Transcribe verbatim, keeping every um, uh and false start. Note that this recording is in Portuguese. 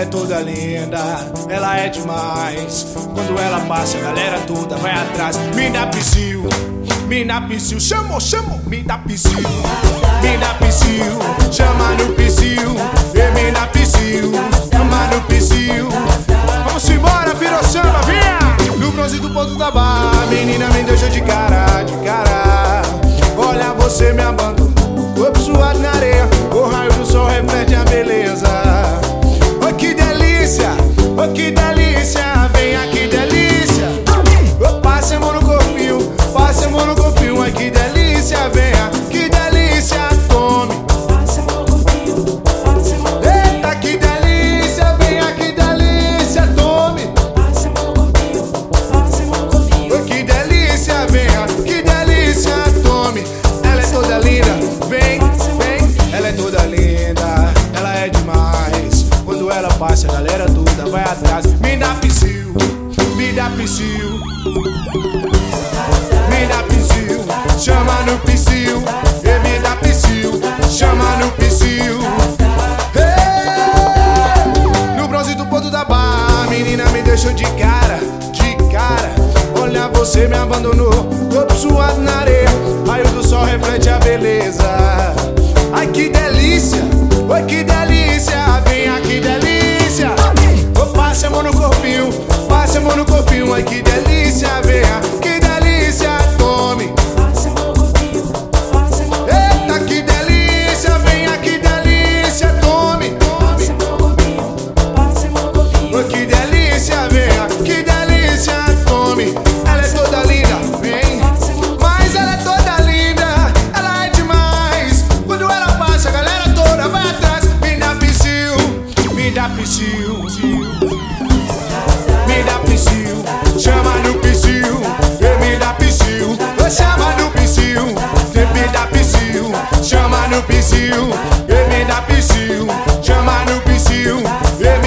toda linda, ela é demais. Quando ela passa, a galera toda vai atrás. Me dá psiu, me dá psiu, chamou, chamou, me dá psiu, me dá psiu, chama no psiu, e me dá psiu, chama no psiu. Vamos embora, virou samba, vinha! No bronze do ponto da barra, menina me deixou de cara, de cara. Olha, você me abandonou, corpo suado na areia, o raio do sol reflete a beleza. Oh, que delícia, oh, que delícia, vem aqui, delícia. Oh, passa a mão no corpinho, passa a mão no corpinho, ai que delícia, venha, que delícia, tome. Eita, que delícia, venha, que delícia, tome. Oh, que delícia, venha, que delícia, tome. Ela é toda linda, vem, vem, ela é toda linda, ela é demais. Quando ela passa, a galera toda vai atrás. Me dá psiu, me dá psiu, me dá psiu, chama no psiu, e me dá psiu, chama no psiu. Hey! No bronze do ponto da barra, a menina me deixou de cara, de cara. Olha, você me abandonou, corpo suado na areia, raio do sol reflete a beleza. Ai que delícia, oi que delícia, vem aqui, delícia. Oh, passa a mão no corpinho, passa a mão no corpinho, ai que delícia, venha, que delícia, tome. Eita, que delícia, venha, que delícia, tome. Oh, que delícia, venha, que delícia, tome. Ela é toda linda, vem, mas ela é toda linda, ela é demais. Quando ela passa, a galera toda vai atrás. Me dá psiu, me dá psiu, me dá psiu, chama no psiu, e me dá psiu, chama no psiu, me dá psiu, chama no psiu, e me dá psiu, chama no psiu, e me